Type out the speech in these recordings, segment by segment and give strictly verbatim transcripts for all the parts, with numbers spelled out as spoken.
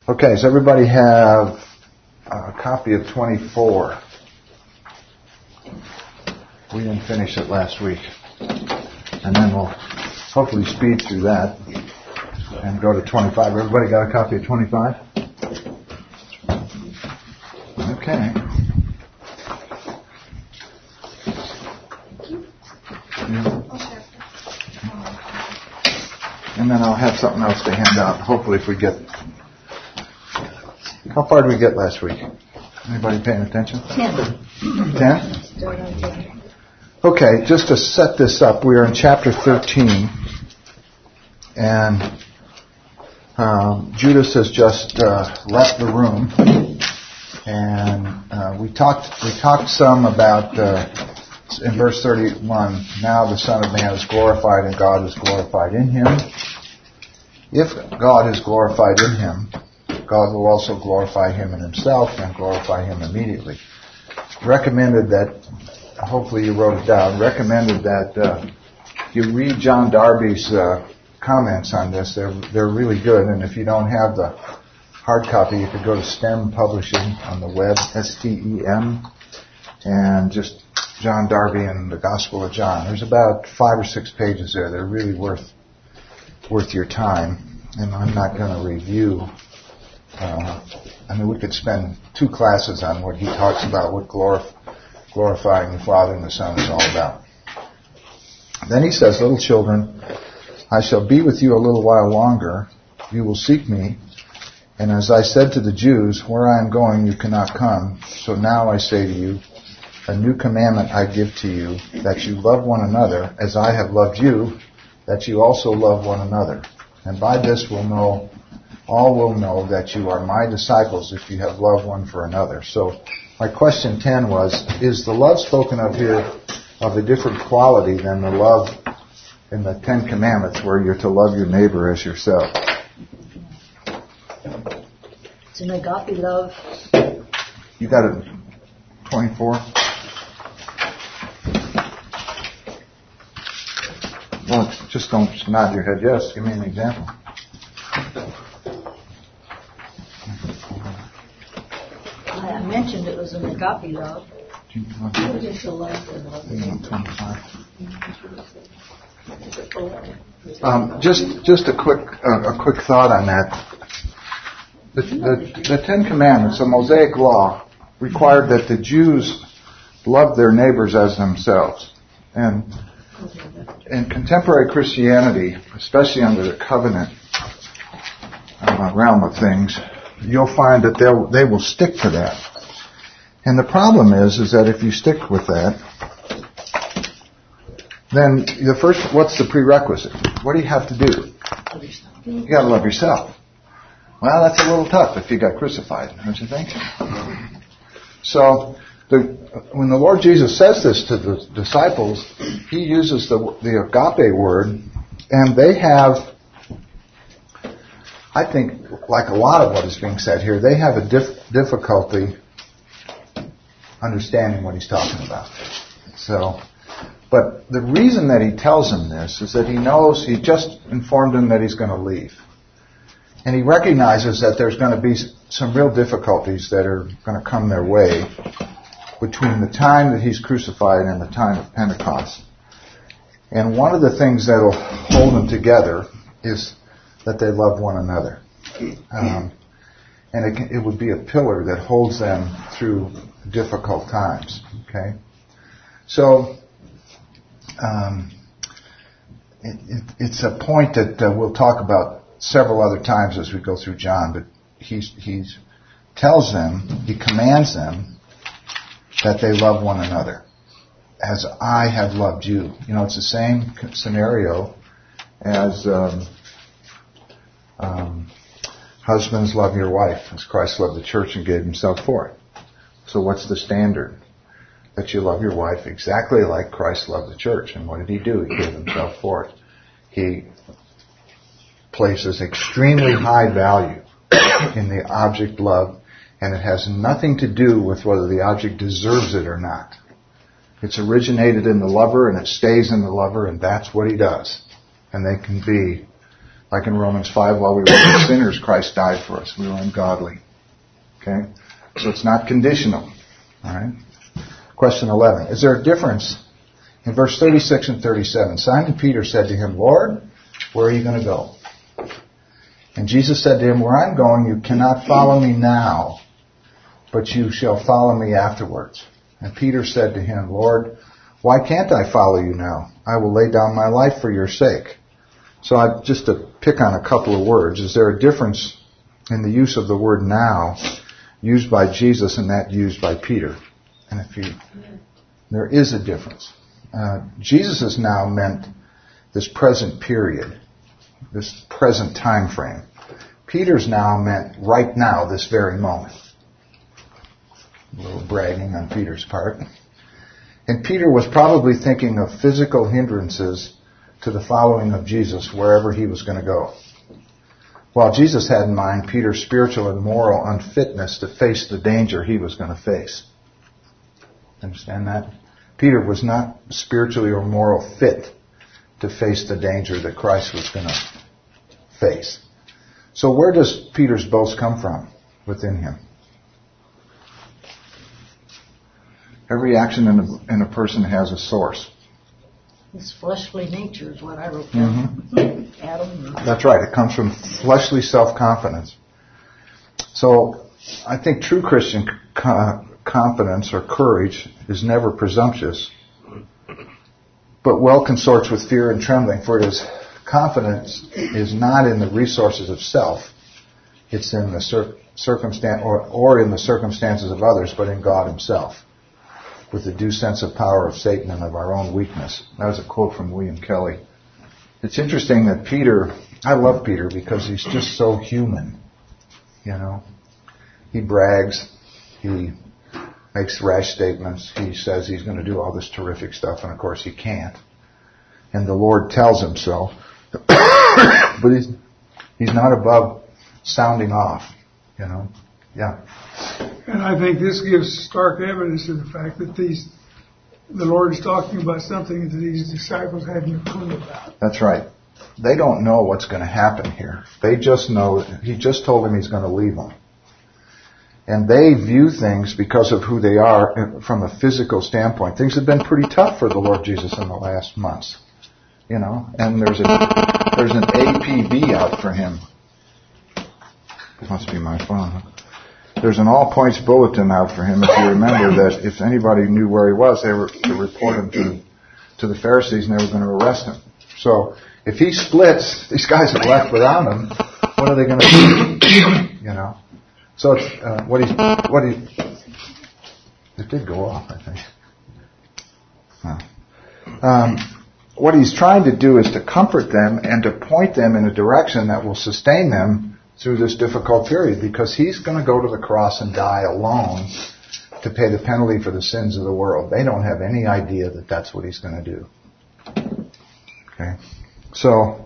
Okay, does everybody have a copy of twenty-four? We didn't finish it last week. And then we'll hopefully speed through that and go to twenty-five. Everybody got a copy of twenty-five? Okay. And then I'll have something else to hand out, hopefully if we get... How far did we get last week? Anybody paying attention? Ten. Ten? Okay, just to set this up, we are in chapter thirteen, and um, Judas has just uh, left the room, and uh, we talked we talked some about, uh, in verse thirty-one, now the Son of Man is glorified and God is glorified in him. If God is glorified in him, God will also glorify him in himself and glorify him immediately. Recommended that, hopefully you wrote it down, recommended that uh, you read John Darby's uh, comments on this. They're, they're really good, and if you don't have the hard copy, you could go to STEM Publishing on the web, S T E M, and just John Darby and the Gospel of John. There's about five or six pages there. They're really worth worth your time, and I'm not going to review. Uh, I mean, we could spend two classes on what he talks about, what glorif- glorifying the Father and the Son is all about. Then he says, little children, I shall be with you a little while longer. You will seek me. And as I said to the Jews, where I am going, you cannot come. So now I say to you, a new commandment I give to you, that you love one another as I have loved you, that you also love one another. And by this we'll know, all will know that you are my disciples if you have love one for another. So my question ten was, is the love spoken of here of a different quality than the love in the Ten Commandments where you're to love your neighbor as yourself? It's an agape love. You got it, twenty-four? Well, just don't nod your head yes. Give me an example. I mentioned it was an agape love. Um, just, just a quick, uh, a quick thought on that. The, the, the Ten Commandments, the Mosaic Law, required that the Jews love their neighbors as themselves. And in contemporary Christianity, especially under the covenant uh, realm of things, you'll find that they'll, they will stick to that. And the problem is, is that if you stick with that, then the first, what's the prerequisite? What do you have to do? You got to love yourself. Well, that's a little tough if you got crucified, don't you think? So, the, when the Lord Jesus says this to the disciples, he uses the, the agape word, and they have, I think, like a lot of what is being said here, they have a dif- difficulty understanding what he's talking about. So, but the reason that he tells them this is that he knows, he just informed them that he's going to leave. And he recognizes that there's going to be some real difficulties that are going to come their way between the time that he's crucified and the time of Pentecost. And one of the things that will hold them together is that they love one another. Um, and it, can, it would be a pillar that holds them through difficult times. Okay? So, um, it, it, it's a point that uh, we'll talk about several other times as we go through John, but he's, he's tells them, he commands them that they love one another as I have loved you. You know, it's the same scenario as um, um, husbands love your wife as Christ loved the church and gave himself for it. So what's the standard? That you love your wife exactly like Christ loved the church. And what did he do? He gave himself for it. He places extremely high value in the object love, and it has nothing to do with whether the object deserves it or not. It's originated in the lover, and it stays in the lover, and that's what he does. And they can be Like in Romans five, while we were sinners, Christ died for us. We were ungodly. Okay? So it's not conditional. All right? Question eleven. Is there a difference in verse thirty-six and thirty-seven? Simon Peter said to him, Lord, where are you going to go? And Jesus said to him, where I'm going, you cannot follow me now, but you shall follow me afterwards. And Peter said to him, Lord, why can't I follow you now? I will lay down my life for your sake. So I, just to pick on a couple of words, is there a difference in the use of the word now used by Jesus and that used by Peter? And if you, there is a difference. Uh, Jesus' now meant this present period, this present time frame. Peter's now meant right now, this very moment. A little bragging on Peter's part. And Peter was probably thinking of physical hindrances to the following of Jesus wherever he was going to go. While Jesus had in mind Peter's spiritual and moral unfitness to face the danger he was going to face. Understand that? Peter was not spiritually or moral fit to face the danger that Christ was going to face. So where does Peter's boast come from within him? Every action in a, in a person has a source. His fleshly nature is what I wrote down. Mm-hmm. Adam. That's right. It comes from fleshly self-confidence. So I think true Christian co- confidence or courage is never presumptuous, but well consorts with fear and trembling. For it is confidence is not in the resources of self; it's in the cir- circumstance or, or in the circumstances of others, but in God Himself, with the due sense of power of Satan and of our own weakness. That was a quote from William Kelly. It's interesting that Peter, I love Peter because he's just so human. You know, he brags, he makes rash statements, he says he's going to do all this terrific stuff, and of course he can't. And the Lord tells him so. But he's, he's not above sounding off, you know. Yeah. And I think this gives stark evidence of the fact that these, the Lord is talking about something that these disciples hadn't a clue about. That's right. They don't know what's going to happen here. They just know, He just told them He's going to leave them. And they view things because of who they are from a physical standpoint. Things have been pretty tough for the Lord Jesus in the last months. You know, and there's a, there's an A P B out for Him. It must be my phone, huh? There's an all-points bulletin out for him. If you remember that if anybody knew where he was, they were to report him to, to the Pharisees, and they were going to arrest him. So if he splits, these guys are left without him. What are they going to do? You know. So it's, uh, what he what he it did go off, I think. Huh. Um, what he's trying to do is to comfort them and to point them in a direction that will sustain them through this difficult period, because he's going to go to the cross and die alone to pay the penalty for the sins of the world. They don't have any idea that that's what he's going to do. Okay, so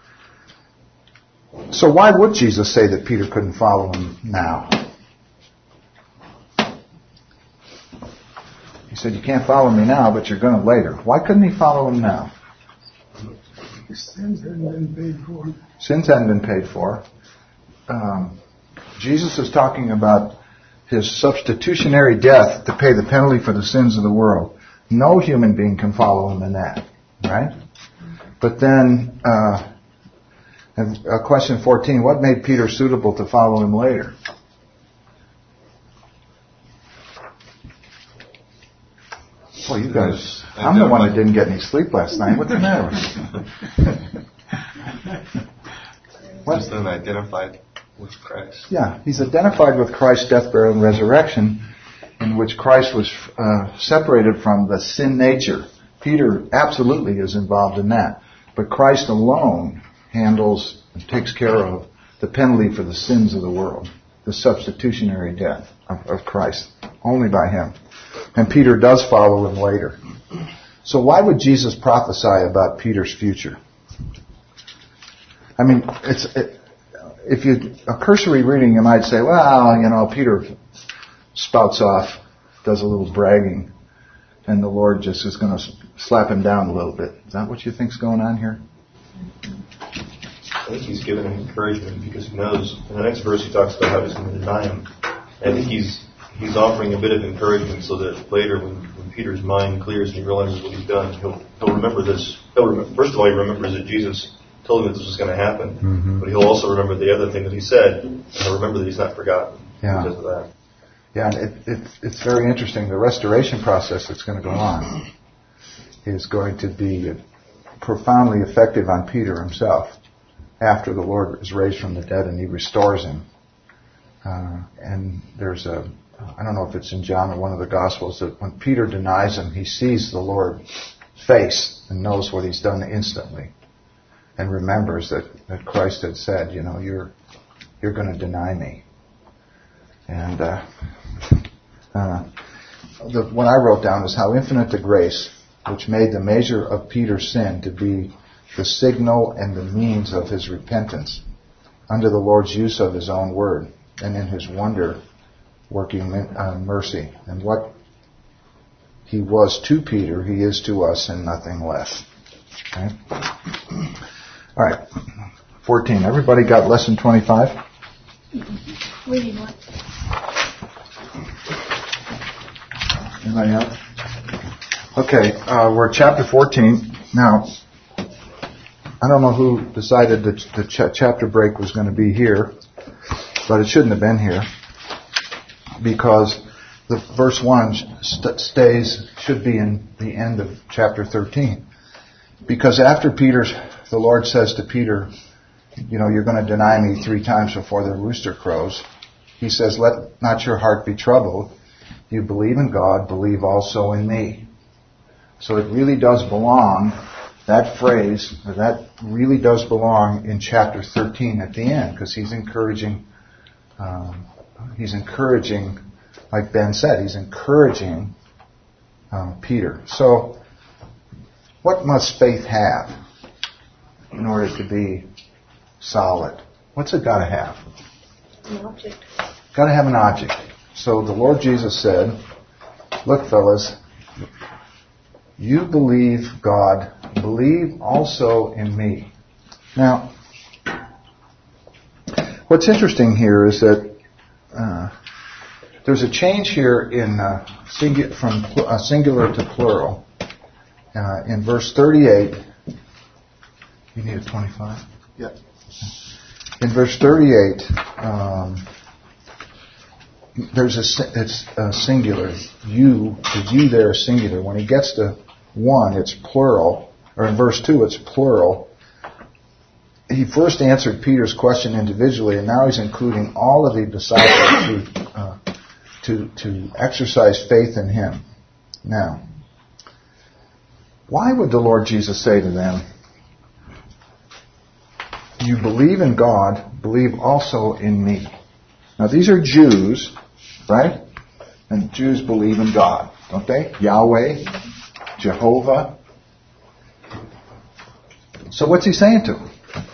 so why would Jesus say that Peter couldn't follow him now? He said, you can't follow me now, but you're going to later. Why couldn't he follow him now? Sins hadn't been paid for. Sins hadn't been paid for. Um, Jesus is talking about His substitutionary death to pay the penalty for the sins of the world. No human being can follow Him in that, right? But then, uh, uh, question fourteen, what made Peter suitable to follow Him later? Well, you guys, I'm the one that didn't get any sleep last night. What's the matter with you? What's then identified with Christ? Yeah, he's identified with Christ's death, burial, and resurrection, in which Christ was uh, separated from the sin nature. Peter absolutely is involved in that. But Christ alone handles and takes care of the penalty for the sins of the world, the substitutionary death of, of Christ, only by Him. And Peter does follow Him later. So why would Jesus prophesy about Peter's future? I mean, it's it, if you a cursory reading, you might say, well, you know, Peter spouts off, does a little bragging, and the Lord just is going to slap him down a little bit. Is that what you think's going on here? I think he's given him encouragement because he knows. In the next verse, he talks about how he's going to deny him. And I think he's he's offering a bit of encouragement so that later, when, when Peter's mind clears and he realizes what he's done, he'll he'll remember this. He'll remember, first of all, he remembers that Jesus told him that this was going to happen, mm-hmm. but he'll also remember the other thing that he said, and he'll remember that he's not forgotten yeah. because of that. Yeah, it, it, it's very interesting. The restoration process that's going to go on is going to be profoundly effective on Peter himself after the Lord is raised from the dead and he restores him. Uh, and there's a, I don't know if it's in John or one of the Gospels, that when Peter denies him, he sees the Lord's face and knows what he's done instantly. And remembers that, that Christ had said, you know, you're you're going to deny me. And uh, uh, the, what I wrote down is how infinite the grace which made the measure of Peter's sin to be the signal and the means of his repentance under the Lord's use of his own word and in his wonder working uh, mercy. And what he was to Peter, he is to us and nothing less. Okay? All right, fourteen. Everybody got lesson twenty-five? Reading what? Anybody else? Okay, uh, we're at chapter fourteen. Now, I don't know who decided that the ch- chapter break was going to be here, but it shouldn't have been here because the verse one st- stays, should be in the end of chapter thirteen. Because after Peter's, the Lord says to Peter, you know, you're going to deny me three times before the rooster crows. He says, let not your heart be troubled. You believe in God, believe also in me. So it really does belong, that phrase, that really does belong in chapter thirteen at the end, because he's encouraging, um, he's encouraging, like Ben said, he's encouraging um, Peter. So, what must faith have in order to be solid? What's it got to have? An object. Got to have an object. So the Lord Jesus said, look, fellas, you believe God, believe also in me. Now, what's interesting here is that uh, there's a change here in uh, singu- from pl- uh, singular to plural. Uh, in verse thirty-eight, you need a twenty-five? Yep. In verse thirty-eight, um, there's a, it's a singular. You, the you there is singular. When he gets to one, it's plural. Or in verse two, it's plural. He first answered Peter's question individually, and now he's including all of the disciples to, uh, to, to exercise faith in him. Now, why would the Lord Jesus say to them, you believe in God, believe also in me? Now these are Jews, right? And Jews believe in God, don't they? Yahweh, Jehovah. So what's he saying to them?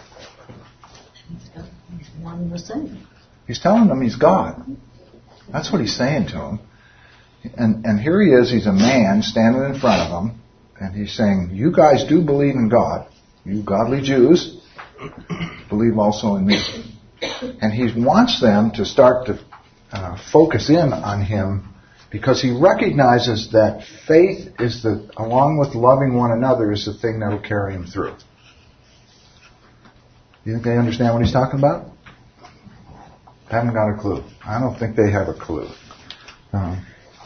He's one and the same. He's telling them he's God. That's what he's saying to them. And, and here he is, he's a man standing in front of them. And he's saying, you guys do believe in God. You godly Jews believe also in me. And he wants them to start to uh, focus in on him because he recognizes that faith is the, along with loving one another, is the thing that will carry him through. You think they understand what he's talking about? Haven't got a clue. I don't think they have a clue. Um,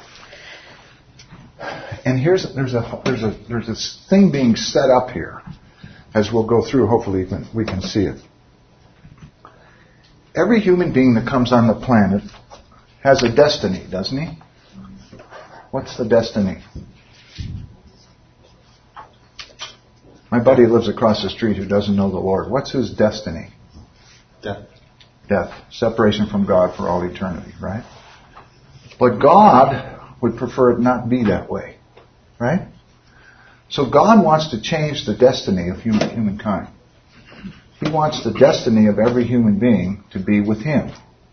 And here's there's a there's a there's this thing being set up here, as we'll go through. Hopefully, we can, we can see it. Every human being that comes on the planet has a destiny, doesn't he? What's the destiny? My buddy lives across the street who doesn't know the Lord. What's his destiny? Death. Death, separation from God for all eternity, right? But God would prefer it not be that way. Right? So God wants to change the destiny of human, humankind. He wants the destiny of every human being to be with Him.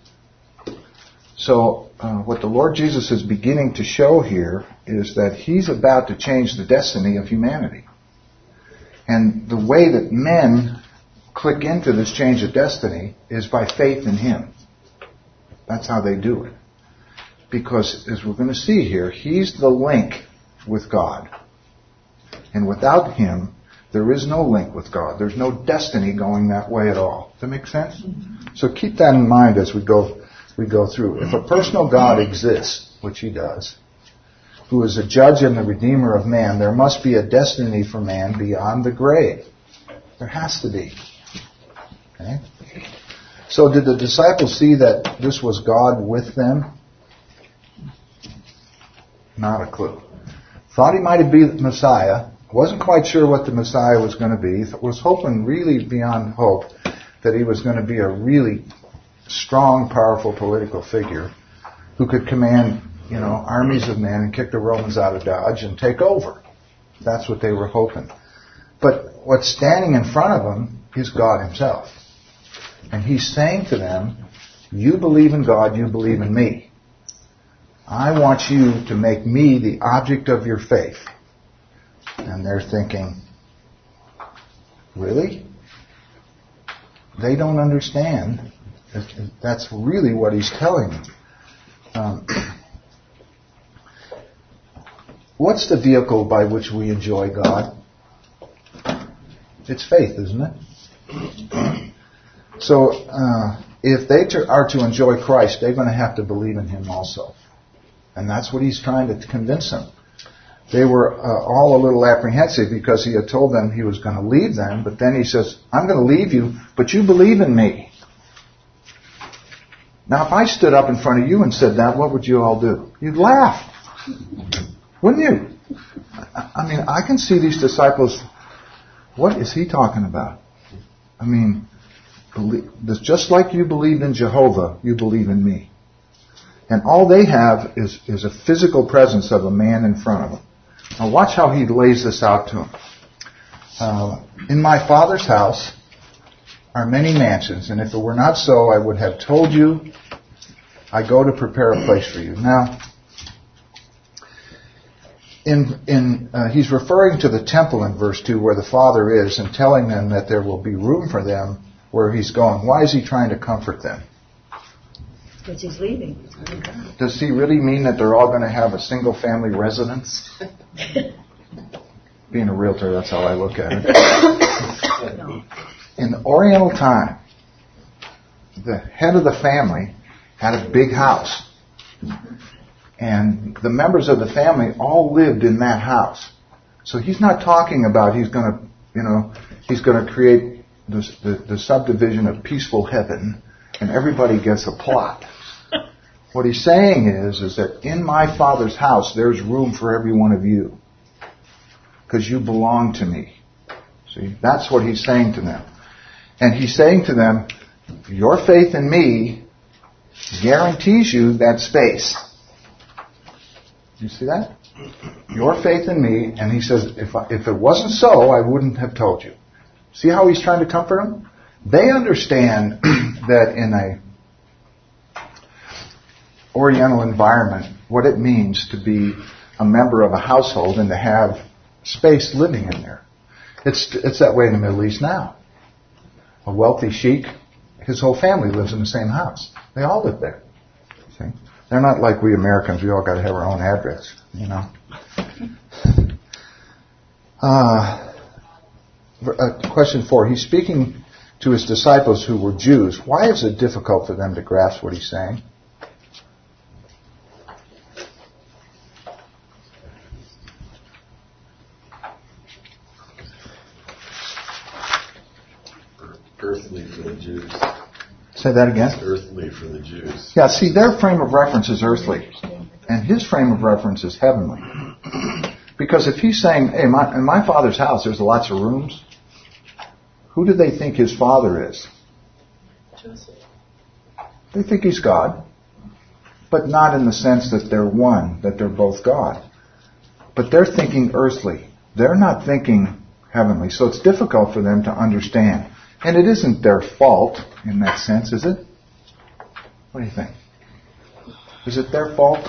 So uh, what the Lord Jesus is beginning to show here is that He's about to change the destiny of humanity. And the way that men click into this change of destiny is by faith in Him. That's how they do it. Because, as we're going to see here, He's the link with God. And without Him, there is no link with God. There's no destiny going that way at all. Does that make sense? Mm-hmm. So keep that in mind as we go we go through. If a personal God exists, which He does, who is a judge and the redeemer of man, there must be a destiny for man beyond the grave. There has to be. Okay? So did the disciples see that this was God with them? Not a clue. Thought He might have been the Messiah. Wasn't quite sure what the Messiah was going to be. Was hoping really beyond hope that He was going to be a really strong, powerful political figure who could command, you know, armies of men and kick the Romans out of Dodge and take over. That's what they were hoping. But what's standing in front of them is God Himself. And He's saying to them, you believe in God, you believe in me. I want you to make me the object of your faith. And they're thinking, really? They don't understand. That's really what He's telling them. Um, what's the vehicle by which we enjoy God? It's faith, isn't it? So, uh, if they to, are to enjoy Christ, they're going to have to believe in Him also. And that's what He's trying to convince them. They were uh, all a little apprehensive because He had told them He was going to leave them, but then He says, I'm going to leave you, but you believe in me. Now, if I stood up in front of you and said that, what would you all do? You'd laugh. Wouldn't you? I mean, I can see these disciples, what is he talking about? I mean, believe, just like you believed in Jehovah, you believe in me. And all they have is, is a physical presence of a man in front of them. Now watch how he lays this out to them. Uh, in my Father's house are many mansions, and if it were not so, I would have told you, I go to prepare a place for you. Now, in, in uh, he's referring to the temple in verse two where the Father is and telling them that there will be room for them where He's going. Why is He trying to comfort them? Because He's leaving. Does He really mean that they're all going to have a single family residence? Being a realtor, that's how I look at it. No. In Oriental time, the head of the family had a big house. And the members of the family all lived in that house. So He's not talking about He's going to, you know, He's going to create this, the, the subdivision of peaceful heaven and everybody gets a plot. What He's saying is, is that in my Father's house there's room for every one of you. Because you belong to me. See, that's what He's saying to them. And He's saying to them, your faith in me guarantees you that space. You see that? Your faith in me, and He says, if I, if it wasn't so, I wouldn't have told you. See how He's trying to comfort them? They understand that in a Oriental environment, what it means to be a member of a household and to have space living in there. It's it's that way in the Middle East now. A wealthy sheik, his whole family lives in the same house. They all live there. See? They're not like we Americans. We all got to have our own address, you know. Uh, uh, question four. He's speaking to His disciples who were Jews. Why is it difficult for them to grasp what He's saying? Earthly for the Jews. Say that again? It's earthly for the Jews. Yeah, see, their frame of reference is earthly. And His frame of reference is heavenly. Because if He's saying, hey, my, in my Father's house there's lots of rooms, who do they think His Father is? Joseph. They think He's God. But not in the sense that they're one, that they're both God. But they're thinking earthly. They're not thinking heavenly. So it's difficult for them to understand. And it isn't their fault in that sense, is it? What do you think? Is it their fault?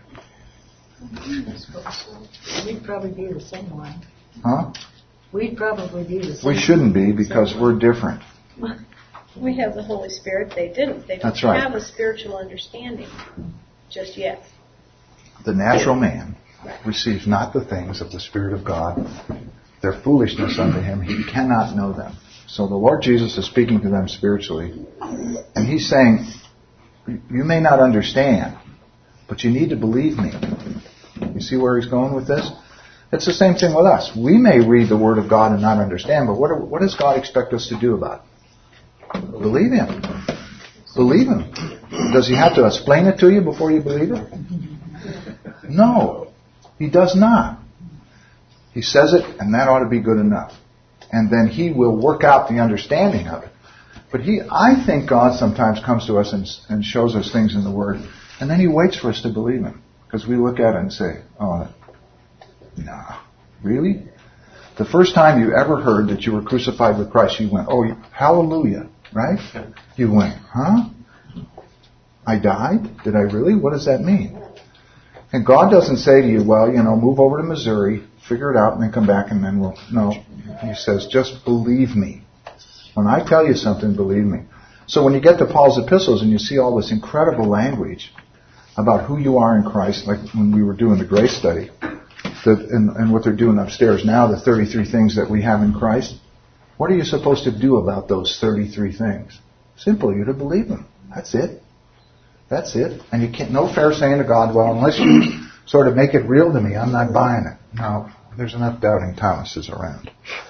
We'd probably be the same one. Huh? We'd probably be the same. We shouldn't be because we're different. We have the Holy Spirit. They didn't. They don't That's right. have a spiritual understanding just yet. The natural man Right. receives not the things of the Spirit of God. They're foolishness unto him. He cannot know them. So the Lord Jesus is speaking to them spiritually. And He's saying, you may not understand, but you need to believe me. You see where He's going with this? It's the same thing with us. We may read the Word of God and not understand, but what, are, what does God expect us to do about it? Believe Him. Believe Him. Does He have to explain it to you before you believe it? No. He does not. He says it, and that ought to be good enough. And then He will work out the understanding of it. But He, I think God sometimes comes to us and, and shows us things in the Word, and then He waits for us to believe Him. Because we look at it and say, oh, no, really? The first time you ever heard that you were crucified with Christ, you went, oh, hallelujah, right? You went, huh? I died? Did I really? What does that mean? And God doesn't say to you, well, you know, move over to Missouri, figure it out, and then come back, and then we'll... No. He says, just believe me. When I tell you something, believe me. So when you get to Paul's epistles and you see all this incredible language about who you are in Christ, like when we were doing the grace study, the, and, and what they're doing upstairs now, the thirty-three things that we have in Christ, what are you supposed to do about those thirty-three things? Simple, you're to believe them. That's it. That's it. And you can't, no fair saying to God, well, unless you sort of make it real to me, I'm not buying it. No, there's enough doubting Thomases around.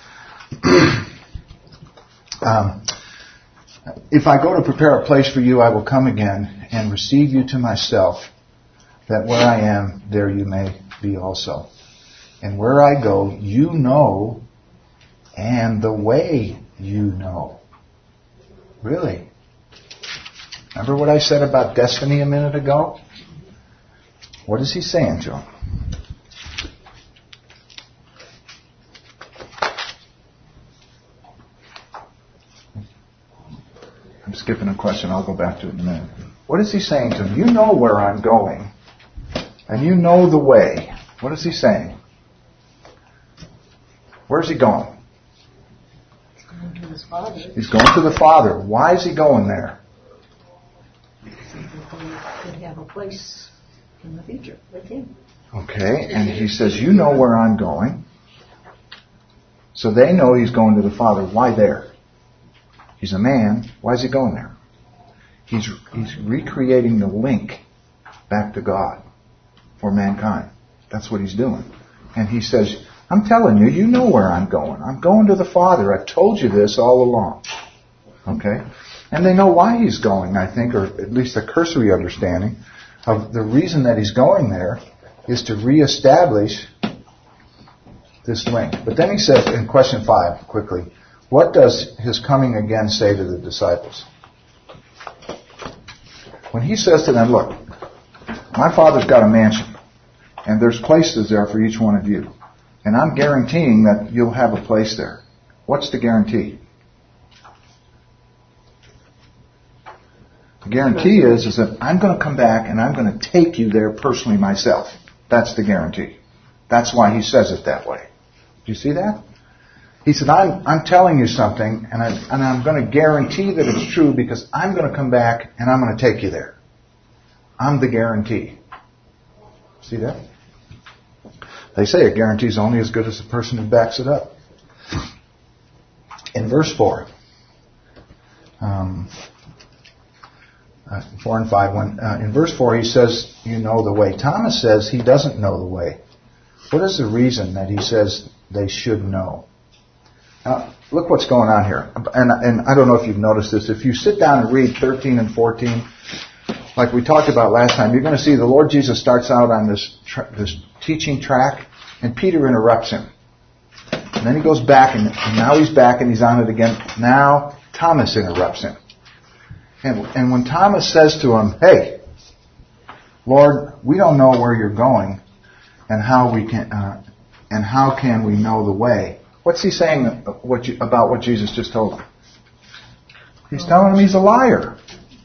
um, if I go to prepare a place for you, I will come again and receive you to myself, that where I am, there you may be also. And where I go, you know, and the way you know. Really? Remember what I said about destiny a minute ago? What is He saying to him? I'm skipping a question. I'll go back to it in a minute. What is He saying to him? You know where I'm going, and you know the way. What is He saying? Where's He going? He's going to His Father. He's going to the Father. Why is He going there? So that they could have a place in the future with Him. Okay, and He says, you know where I'm going. So they know He's going to the Father. Why there? He's a man. Why is He going there? He's, he's recreating the link back to God for mankind. That's what He's doing. And He says, I'm telling you, you know where I'm going. I'm going to the Father. I've told you this all along. Okay? And they know why He's going, I think, or at least a cursory understanding of the reason that He's going there is to reestablish this link. But then He says in question five, quickly, what does His coming again say to the disciples? When He says to them, look, my Father's got a mansion, and there's places there for each one of you. And I'm guaranteeing that you'll have a place there. What's the guarantee? The guarantee is, is that I'm going to come back and I'm going to take you there personally myself. That's the guarantee. That's why He says it that way. Do you see that? He said, I'm, I'm telling you something, and, I, and I'm going to guarantee that it's true because I'm going to come back and I'm going to take you there. I'm the guarantee. See that? They say a guarantee is only as good as the person who backs it up. In verse four, um, uh, four and five, when, uh, in verse four he says, you know the way. Thomas says he doesn't know the way. What is the reason that he says they should know? Now, look what's going on here. And, and I don't know if you've noticed this. If you sit down and read thirteen and fourteen, like we talked about last time, you're going to see the Lord Jesus starts out on this tra- this teaching track, and Peter interrupts him. And then he goes back, and, and now he's back, and he's on it again. Now Thomas interrupts him. And, and when Thomas says to him, hey, Lord, we don't know where you're going, and how we can, uh, and how can we know the way? What's he saying what you, about what Jesus just told him? He's telling him he's a liar.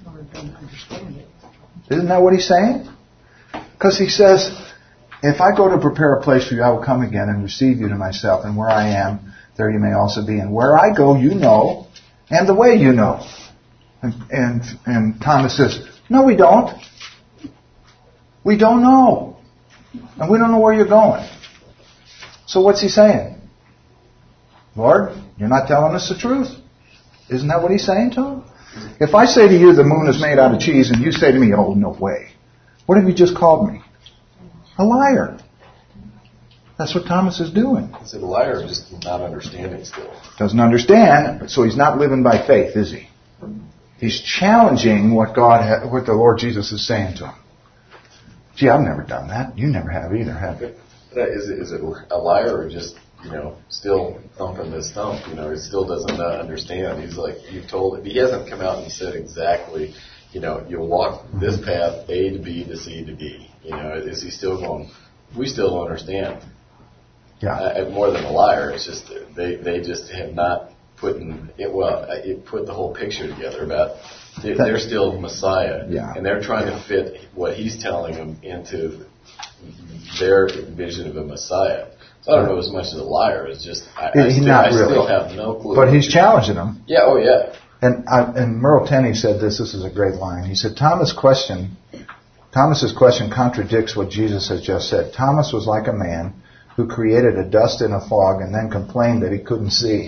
Isn't that what he's saying? Because he says, if I go to prepare a place for you, I will come again and receive you to myself. And where I am, there you may also be. And where I go, you know. And the way you know. And, and, and Thomas says, no, we don't. We don't know. And we don't know where you're going. So what's he saying? Lord, you're not telling us the truth. Isn't that what he's saying to him? If I say to you the moon is made out of cheese and you say to me, oh, no way. What have you just called me? A liar. That's what Thomas is doing. Is it a liar or just not understanding still? Doesn't understand, so he's not living by faith, is he? He's challenging what God, ha- what the Lord Jesus is saying to him. Gee, I've never done that. You never have either, have you? Is it, is it a liar or just, you know, still thumping this thump? You know, he still doesn't uh, understand. He's like, you've told him. He hasn't come out and said exactly, you know, you'll walk this path A to B to C to D. You know, is he still going, we still don't understand. Yeah. Uh, more than a liar, it's just they, they just have not put in, it, well, it put the whole picture together about they, they're still Messiah. Yeah. And they're trying to fit what he's telling them into their vision of a Messiah. So I don't know as much as a liar. It's just, I, I, still, not I really. still have no clue. But he's challenging them. Yeah, oh yeah. And I, and Merle Tenney said this, this is a great line. He said, Thomas' question, Thomas's question contradicts what Jesus has just said. Thomas was like a man who created a dust in a fog and then complained that he couldn't see.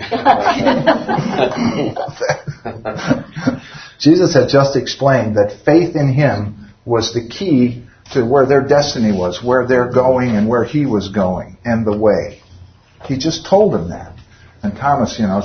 Jesus had just explained that faith in him was the key to where their destiny was, where they're going and where he was going, and the way. He just told them that. And Thomas, you know,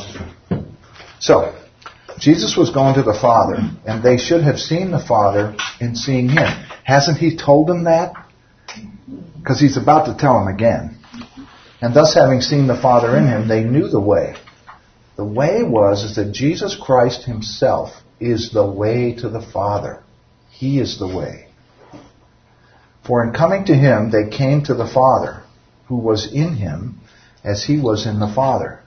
so Jesus was going to the Father, and they should have seen the Father in seeing him. Hasn't he told them that? Because he's about to tell them again. And thus, having seen the Father in him, they knew the way. The way was is that Jesus Christ himself is the way to the Father. He is the way. For in coming to him, they came to the Father, who was in him, as he was in the Father.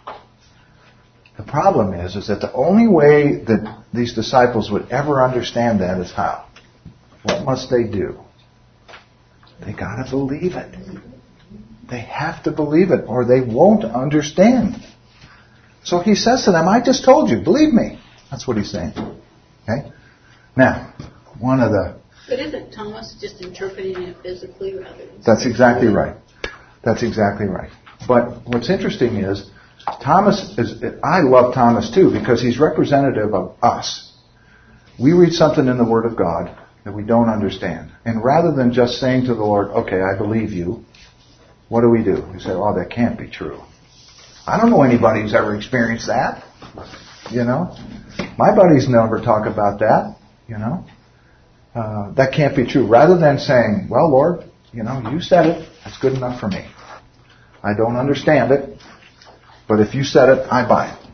The problem is, is that the only way that these disciples would ever understand that is how? What must they do? They got to believe it. They have to believe it, or they won't understand. So he says to them, I just told you, believe me. That's what he's saying. Okay? Now, one of the... But isn't Thomas just interpreting it physically rather than... That's exactly right. That's exactly right. But what's interesting is, Thomas is, I love Thomas too, because he's representative of us. We read something in the Word of God that we don't understand. And rather than just saying to the Lord, okay, I believe you, what do we do? We say, oh, that can't be true. I don't know anybody who's ever experienced that. You know? My buddies never talk about that. You know? Uh, that can't be true. Rather than saying, well, Lord, you know, you said it. That's good enough for me. I don't understand it. But if you said it, I buy it.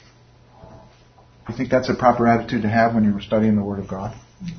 You think that's a proper attitude to have when you're studying the Word of God?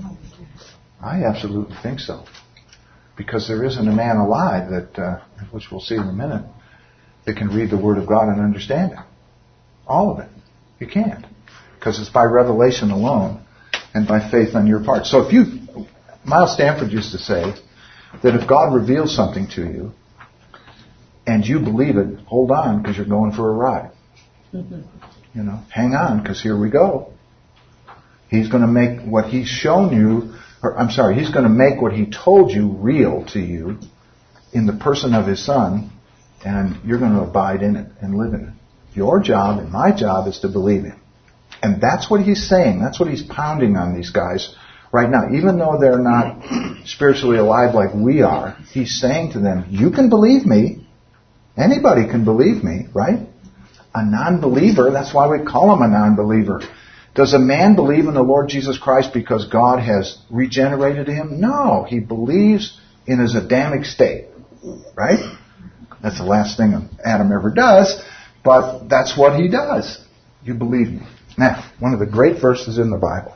I absolutely think so. Because there isn't a man alive that, uh, which we'll see in a minute, that can read the Word of God and understand it. All of it. You can't. Because it's by revelation alone and by faith on your part. So if you, Miles Stanford used to say that if God reveals something to you and you believe it, hold on because you're going for a ride. Mm-hmm. You know, hang on because here we go. He's going to make what he's shown you, or I'm sorry, he's going to make what he told you real to you in the person of his Son, and you're going to abide in it and live in it. Your job and my job is to believe him. And that's what he's saying. That's what he's pounding on these guys right now. Even though they're not spiritually alive like we are, he's saying to them, you can believe me. Anybody can believe me, right? A non-believer, that's why we call him a non-believer. Does a man believe in the Lord Jesus Christ because God has regenerated him? No, he believes in his Adamic state, right? That's the last thing Adam ever does, but that's what he does. You believe me. Now, one of the great verses in the Bible.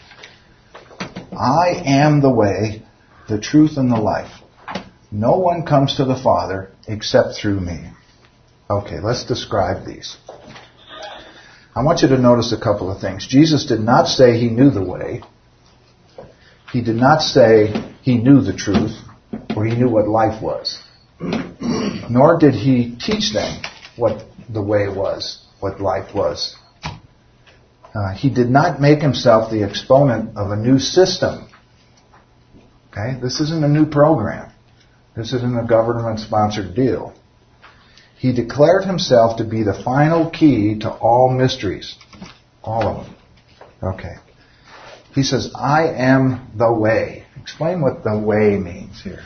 I am the way, the truth, and the life. No one comes to the Father except through me. Okay, let's describe these. I want you to notice a couple of things. Jesus did not say he knew the way. He did not say he knew the truth or he knew what life was. Nor did he teach them what the way was, what life was. Uh, he did not make himself the exponent of a new system. Okay? This isn't a new program. This isn't a government-sponsored deal. He declared himself to be the final key to all mysteries. All of them. Okay. He says, I am the way. Explain what the way means here.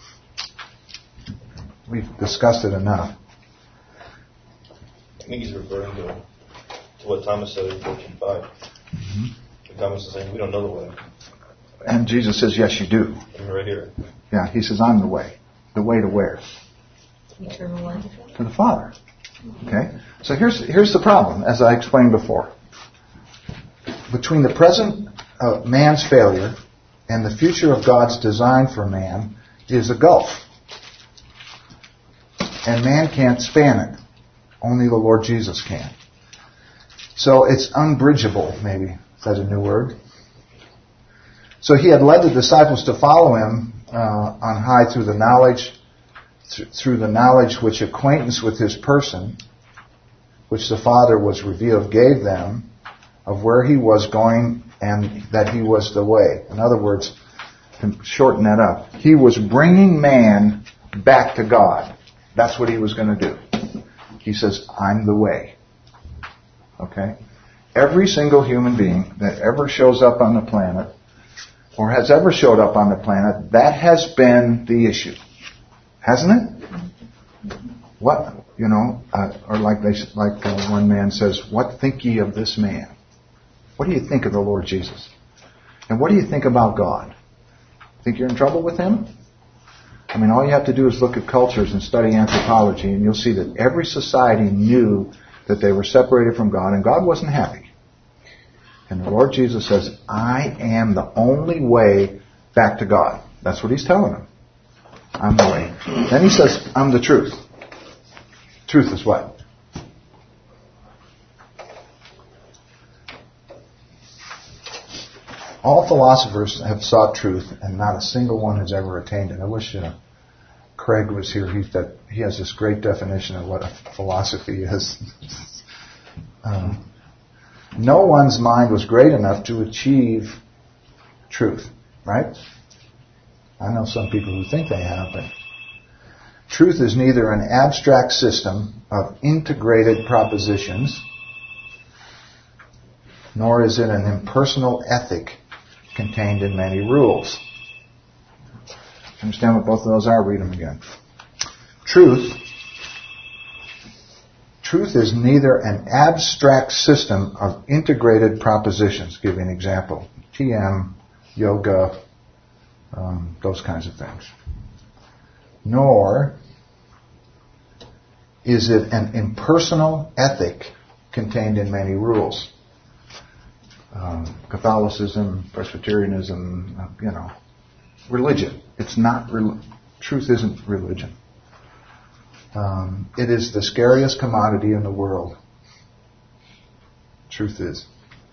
We've discussed it enough. I think he's referring to, to what Thomas said in fourteen five. Mm-hmm. Thomas is saying, we don't know the way. And Jesus says, yes, you do. And right here. Yeah, he says, I'm the way. The way to where? Eternal life. To the Father. Okay? So here's here's the problem, as I explained before. Between the present uh, man's failure and the future of God's design for man is a gulf. And man can't span it. Only the Lord Jesus can. So it's unbridgeable, maybe. Is that a new word? So he had led the disciples to follow him uh, on high through the knowledge, th- through the knowledge which acquaintance with his person, which the Father was revealed, gave them, of where he was going and that he was the way. In other words, to shorten that up, he was bringing man back to God. That's what he was going to do. He says, I'm the way. Okay? Every single human being that ever shows up on the planet, or has ever showed up on the planet, that has been the issue. Hasn't it? What, you know, uh, or like they, like uh, one man says, what think ye of this man? What do you think of the Lord Jesus? And what do you think about God? Think you're in trouble with him? I mean, all you have to do is look at cultures and study anthropology, and you'll see that every society knew that they were separated from God, and God wasn't happy. And the Lord Jesus says, I am the only way back to God. That's what he's telling them. I'm the way. Then he says, I'm the truth. Truth is what? All philosophers have sought truth, and not a single one has ever attained it. I wish uh, Craig was here. He, that, he has this great definition of what a philosophy is. um, no one's mind was great enough to achieve truth, right? I know some people who think they have, but truth is neither an abstract system of integrated propositions, nor is it an impersonal ethic contained in many rules. Understand what both of those are? Read them again. Truth. Truth is neither an abstract system of integrated propositions. Give you an example. T M, yoga, um, those kinds of things. Nor is it an impersonal ethic contained in many rules. Um, Catholicism, Presbyterianism, uh, you know, religion. It's not, re- truth isn't religion. Um, it is the scariest commodity in the world. Truth is.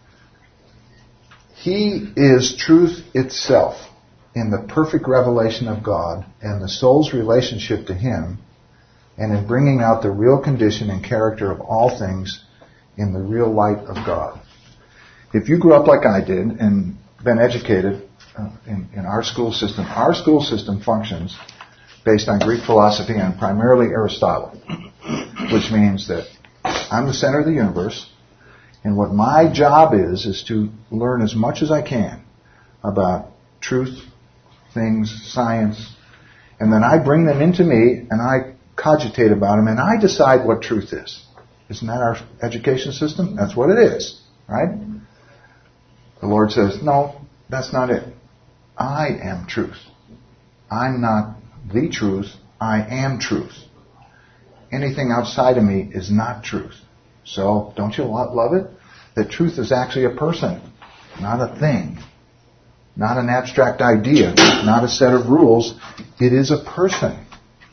He is truth itself in the perfect revelation of God and the soul's relationship to Him, and in bringing out the real condition and character of all things in the real light of God. If you grew up like I did and been educated uh, in, in our school system, our school system functions based on Greek philosophy and primarily Aristotle, which means that I'm the center of the universe, and what my job is is to learn as much as I can about truth, things, science, and then I bring them into me and I cogitate about them and I decide what truth is. Isn't that our education system? That's what it is, right? The Lord says, no, that's not it. I am truth. I'm not the truth. I am truth. Anything outside of me is not truth. So, don't you love it? That truth is actually a person, not a thing. Not an abstract idea, not a set of rules. It is a person.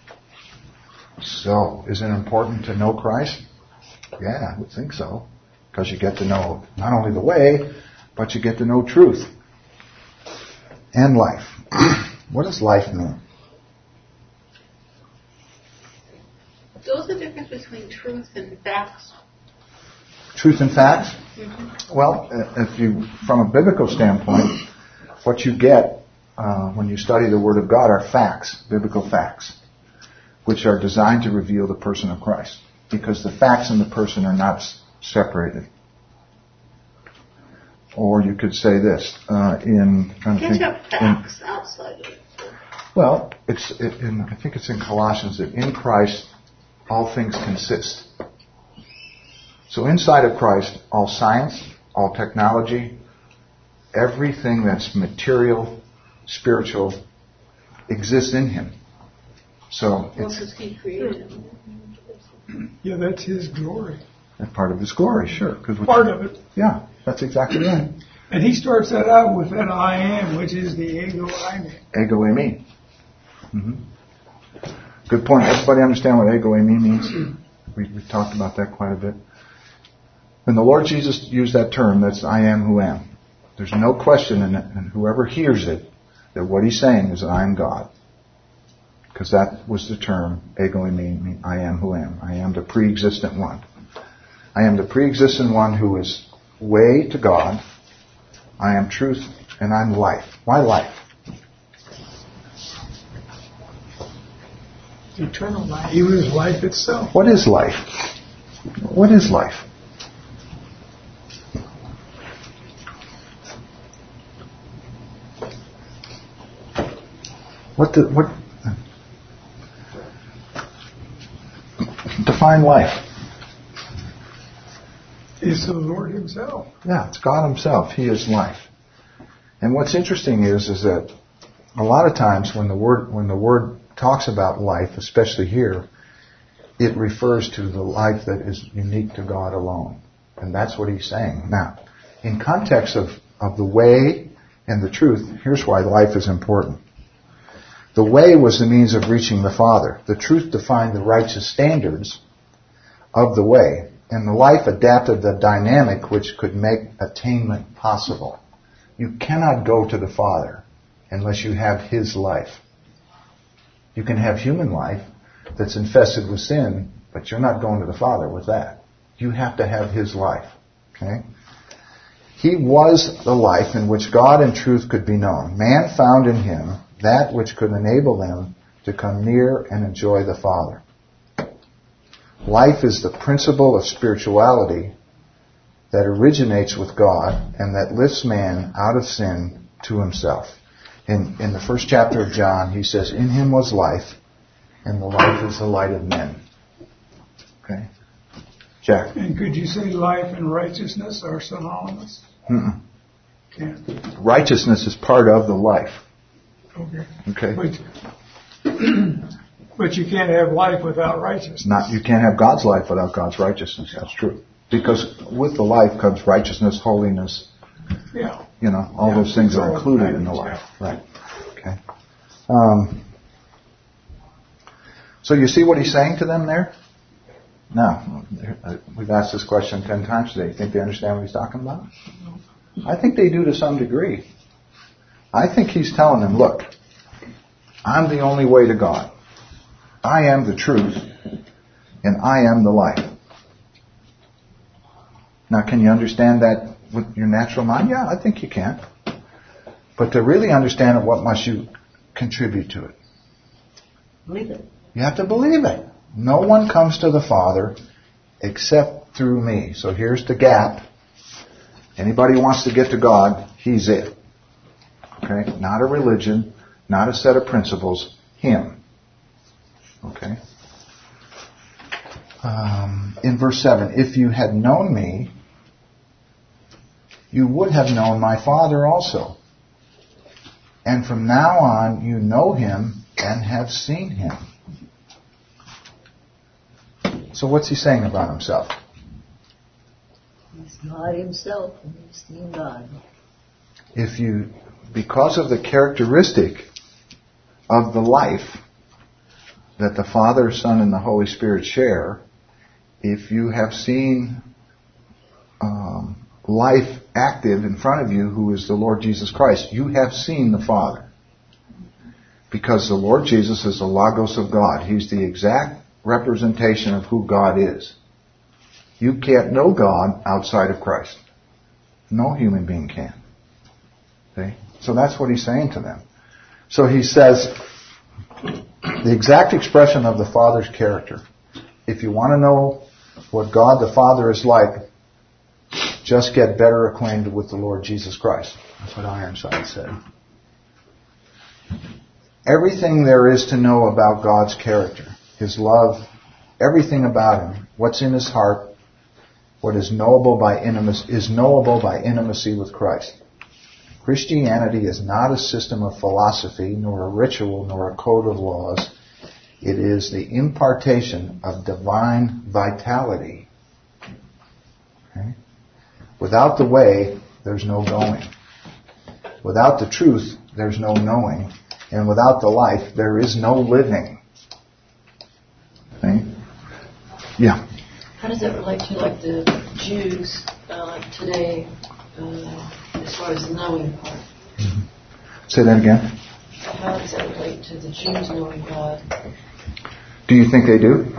So, is it important to know Christ? Yeah, I would think so. Because you get to know not only the way, but you get to know truth and life. What does life mean? What's the difference between truth and facts? Truth and facts? Well, if you, from a biblical standpoint, what you get uh, when you study the Word of God are facts, biblical facts, which are designed to reveal the person of Christ, because the facts and the person are not s- separated. Or you could say this uh, in trying to Can't think. you have facts in, outside of it? well, it's it, in, I think it's in Colossians that in Christ all things consist. So inside of Christ, all science, all technology, everything that's material, spiritual, exists in Him. So Well, it's because He created him. Yeah, that's His glory. a part of His glory, sure. 'Cause which- Part of it. Yeah, that's exactly right. And He starts that out with that I am, which is the ego I am. Ego eimi. Mm-hmm. Good point. Everybody understand what ego eimi means? We, we've talked about that quite a bit. When the Lord Jesus used that term, that's I am who am. There's no question in it, and whoever hears it, that what He's saying is I am God. Because that was the term, ego eimi, I am who am. I am the pre-existent one. I am the pre-existent one who is way to God. I am truth, and I'm life. Why life? Eternal life. He was life itself. What is life? What is life? What the, what, define life. It's the Lord Himself. Yeah, it's God Himself. He is life. And what's interesting is, is that a lot of times when the word, when the word talks about life, especially here, it refers to the life that is unique to God alone. And that's what He's saying. Now, in context of, of the way and the truth, here's why life is important. The way was the means of reaching the Father. The truth defined the righteous standards of the way. And the life adapted the dynamic which could make attainment possible. You cannot go to the Father unless you have His life. You can have human life that's infested with sin, but you're not going to the Father with that. You have to have His life. Okay? He was the life in which God and truth could be known. Man found in Him that which could enable them to come near and enjoy the Father. Life is the principle of spirituality that originates with God and that lifts man out of sin to himself. In, in the first chapter of John, he says, in Him was life, and the life is the light of men. Okay? Jack? And could you say life and righteousness are synonymous? Mm-mm. Can't. Righteousness is part of the life. Okay. Okay? But, but you can't have life without righteousness. Not, you can't have God's life without God's righteousness. That's true. Because with the life comes righteousness, holiness. Yeah. You know, all Yeah, those things it's are all included in the packaged, life. Right. Okay. Um, so you see what he's saying to them there? Now, we've asked this question ten times today. You think they understand what he's talking about? I think they do to some degree. I think he's telling them, look, I'm the only way to God. I am the truth, and I am the life. Now, can you understand that with your natural mind? Yeah, I think you can. But to really understand it, what must you contribute to it? Believe it. You have to believe it. No one comes to the Father except through me. So here's the gap. Anybody who wants to get to God, He's it. Okay? Not a religion, not a set of principles. Him. Okay? Um, in verse seven, if you had known me, you would have known my Father also. And from now on, you know Him and have seen Him. So what's he saying about himself? He's God Himself, and He's seen God. If you, because of the characteristic of the life that the Father, Son, and the Holy Spirit share, if you have seen um, life active in front of you, who is the Lord Jesus Christ, you have seen the Father. Because the Lord Jesus is the Logos of God. He's the exact representation of who God is. You can't know God outside of Christ. No human being can. See? So that's what he's saying to them. So he says, the exact expression of the Father's character. If you want to know what God the Father is like, just get better acquainted with the Lord Jesus Christ. That's what Ironside said. Everything there is to know about God's character, His love, everything about Him, what's in His heart, what is knowable by intimacy, is knowable by intimacy with Christ. Christianity is not a system of philosophy, nor a ritual, nor a code of laws. It is the impartation of divine vitality. Okay? Without the way, there's no going. Without the truth, there's no knowing. And without the life, there is no living. Okay? Yeah. How does that relate to like the Jews uh, today, uh, as far as the knowing part? Mm-hmm. Say that again. How does that relate to the Jews knowing God? Do you think they do?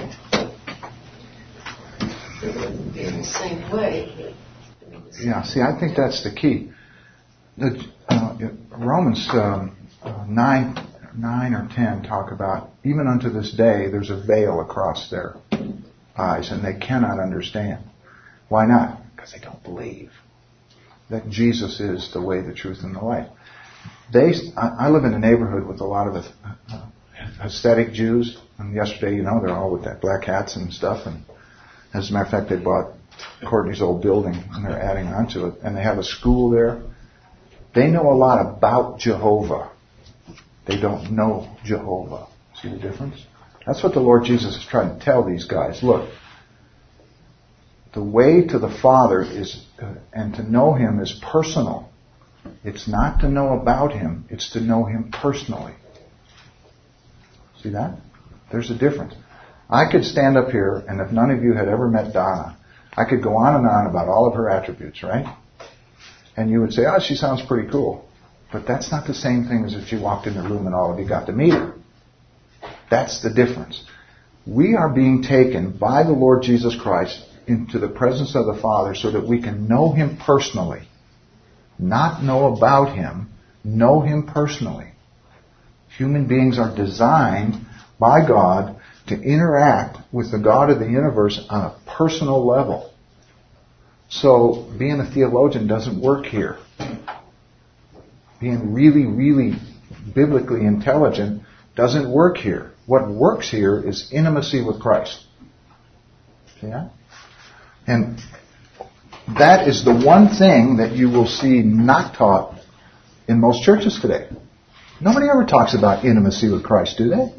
It wouldn't be in the same way. But, I mean, yeah. See, I think that's the key. The, uh, Romans um, uh, nine, nine or ten talk about even unto this day there's a veil across their eyes, and they cannot understand. Why not? Because they don't believe that Jesus is the way, the truth, and the life. They, I, I live in a neighborhood with a lot of uh, aesthetic Jews, and yesterday, you know, they're all with that black hats and stuff, and as a matter of fact, they bought Courtney's old building, and they're adding on to it, and they have a school there. They know a lot about Jehovah. They don't know Jehovah. See the difference? That's what the Lord Jesus is trying to tell these guys. Look, the way to the Father is, uh, and to know Him is personal. It's not to know about Him, it's to know Him personally. See that? There's a difference. I could stand up here, and if none of you had ever met Donna, I could go on and on about all of her attributes, right? And you would say, oh, she sounds pretty cool. But that's not the same thing as if you walked in the room and all of you got to meet her. That's the difference. We are being taken by the Lord Jesus Christ into the presence of the Father so that we can know Him personally. Not know about Him, know Him personally. Human beings are designed by God to interact with the God of the universe on a personal level. So being a theologian doesn't work here. Being really, really biblically intelligent doesn't work here. What works here is intimacy with Christ. See that? And that is the one thing that you will see not taught in most churches today. Nobody ever talks about intimacy with Christ, do they?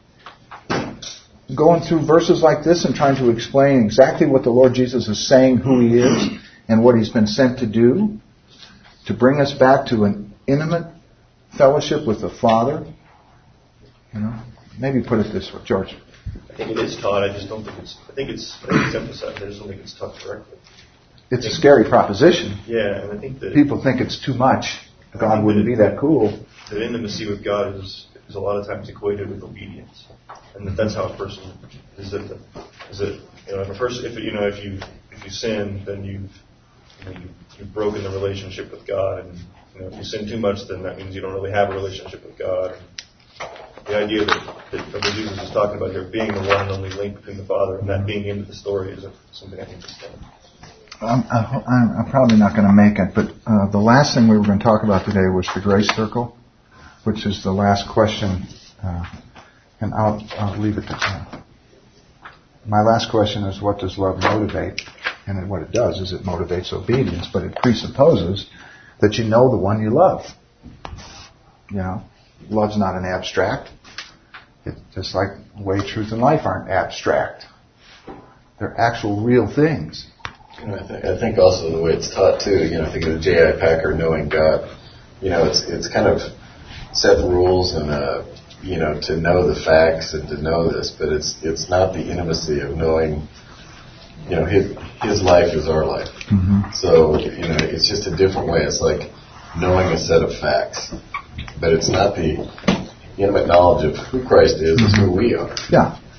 Going through verses like this and trying to explain exactly what the Lord Jesus is saying, who He is, and what He's been sent to do, to bring us back to an intimate fellowship with the Father. You know, maybe put it this way, George. I think it is taught. I just don't think it's. I think it's. I think it's emphasized. I just don't think it's taught correctly. It's a scary proposition. Yeah, and I think that people think it's too much. God wouldn't be that cool. That intimacy with God is is a lot of times equated with obedience, and that that's how a person is. That is that you know if a person if you know if you if you sin, then you've you know, you've, you've broken the relationship with God, and you know if you sin too much, then that means you don't really have a relationship with God. The idea that, that, that Jesus is talking about here, being the one and only link between the Father, and that being into the story, is something I think is done. I'm, I'm, I'm probably not going to make it, but uh, the last thing we were going to talk about today was the grace circle, which is the last question, uh, and I'll, I'll leave it to that. My last question is, what does love motivate? And what it does is it motivates obedience, but it presupposes that you know the one you love. You know, love's not an abstract. It's just like way, truth, and life aren't abstract. They're actual, real things. You know, I think, I think also the way it's taught too, you know, think of J I Packer, knowing God. You know, it's it's kind of set rules and, uh, you know, to know the facts and to know this, but it's it's not the intimacy of knowing, you know, his, his life is our life. Mm-hmm. So, you know, it's just a different way. It's like knowing a set of facts, but it's not the intimate knowledge of who Christ is, mm-hmm. it's who we are. Yeah.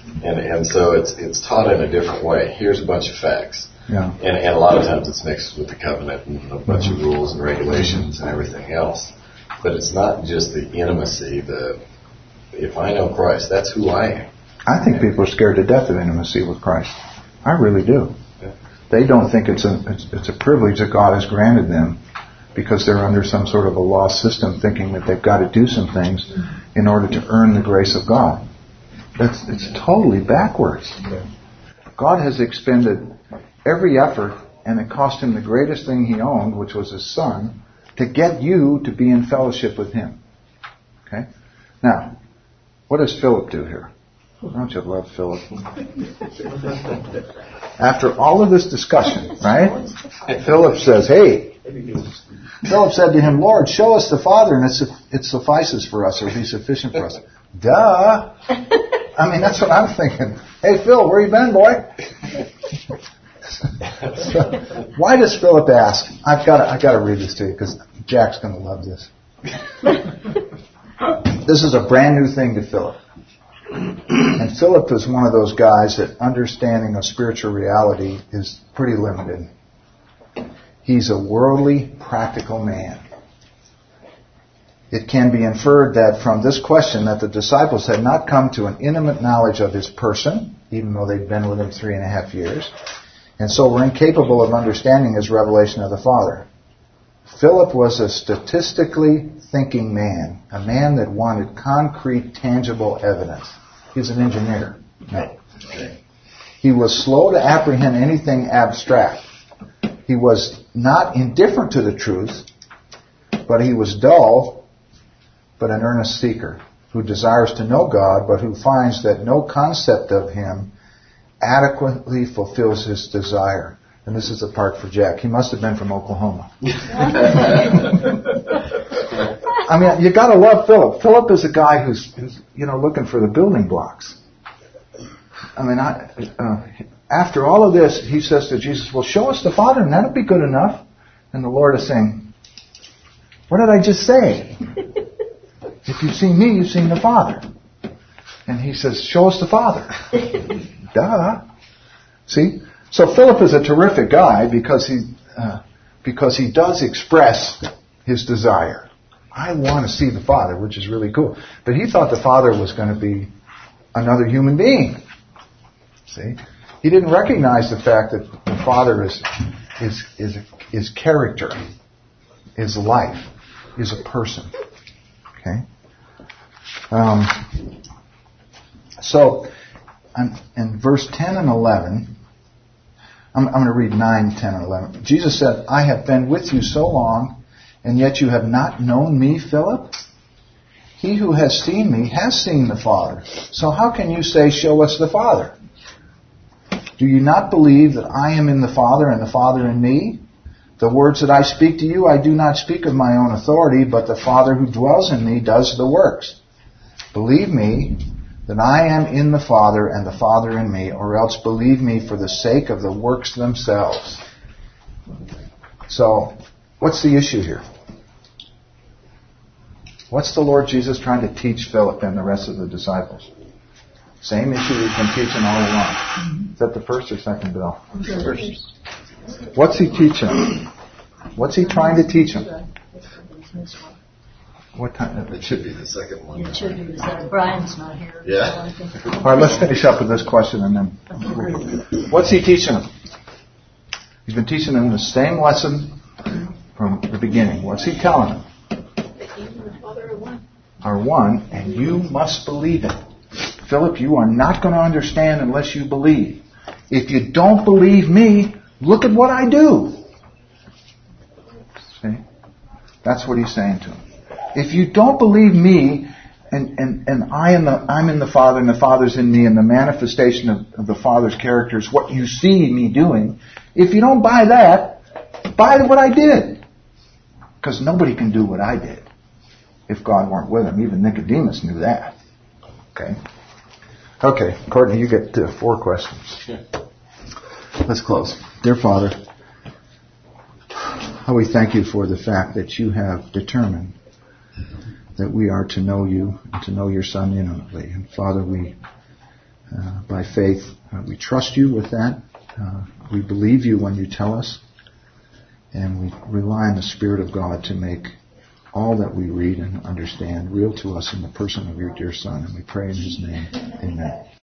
And and so it's it's taught in a different way. Here's a bunch of facts. Yeah. And, and a lot of times it's mixed with the covenant and a bunch of rules and regulations and everything else. But it's not just the intimacy, the, if I know Christ, that's who I am. I think people are scared to death of intimacy with Christ. I really do. Yeah. They don't think it's a, it's, it's a privilege that God has granted them because they're under some sort of a law system thinking that they've got to do some things in order to earn the grace of God. That's, it's totally backwards. God has expended every effort, and it cost him the greatest thing he owned, which was his son, to get you to be in fellowship with him. Okay? Now, what does Philip do here? Don't you love Philip? After all of this discussion, right? Philip says, hey, Philip said to him, Lord, show us the Father, and it's, it suffices for us, or be sufficient for us. Duh! I mean, that's what I'm thinking. Hey, Phil, where you been, boy? So, why does Philip ask? I've got to, I've got to read this to you because Jack's going to love this. This is a brand new thing to Philip. And Philip is one of those guys that understanding of spiritual reality is pretty limited. He's a worldly, practical man. It can be inferred that from this question that the disciples had not come to an intimate knowledge of his person, even though they'd been with him three and a half years, and so were incapable of understanding his revelation of the Father. Philip was a statistically thinking man, a man that wanted concrete, tangible evidence. He was an engineer. No. He was slow to apprehend anything abstract. He was not indifferent to the truth, but he was dull, but an earnest seeker, who desires to know God, but who finds that no concept of him adequately fulfills his desire. And this is the part for Jack. He must have been from Oklahoma. I mean, you got to love Philip. Philip is a guy who's, who's, you know, looking for the building blocks. I mean, I, uh, after all of this, he says to Jesus, well, show us the Father, and that'll be good enough. And the Lord is saying, what did I just say? If you've seen me, you've seen the Father. And he says, show us the Father. Duh. See? So Philip is a terrific guy because he uh, because he does express his desire. I want to see the Father, which is really cool. But he thought the Father was going to be another human being. See? He didn't recognize the fact that the Father is is is is character, is life, is a person. Okay? Um, so, in verse ten and eleven, I'm, I'm going to read nine, ten, and eleven. Jesus said, I have been with you so long, and yet you have not known me, Philip? He who has seen me has seen the Father. So how can you say, show us the Father? Do you not believe that I am in the Father and the Father in me? The words that I speak to you, I do not speak of my own authority, but the Father who dwells in me does the works. Believe me that I am in the Father and the Father in me, or else believe me for the sake of the works themselves. So, what's the issue here? What's the Lord Jesus trying to teach Philip and the rest of the disciples? Same issue we've been teaching all along. Is that the first or second bill? First. What's he teaching? What's he trying to teach him? What time? It should be the second one. It should be the second. Brian's not here. Yeah. All right, let's finish up with this question and then. What's he teaching them? He's been teaching them the same lesson from the beginning. What's he telling them? That you and the Father are one. Are one, and you must believe it. Philip, you are not going to understand unless you believe. If you don't believe me, look at what I do. See? That's what he's saying to him. If you don't believe me, and, and, and I am the, I'm in the Father, and the Father's in me, and the manifestation of, of the Father's character is what you see me doing, if you don't buy that, buy what I did. Because nobody can do what I did if God weren't with him. Even Nicodemus knew that. Okay? Okay, Courtney, you get uh, four questions. Yeah. Let's close. Dear Father, how we thank you for the fact that you have determined that we are to know you and to know your Son intimately. And Father, we Uh, by faith, uh, we trust you with that. Uh, we believe you when you tell us. And we rely on the Spirit of God to make all that we read and understand real to us in the person of your dear Son. And we pray in His name. Amen.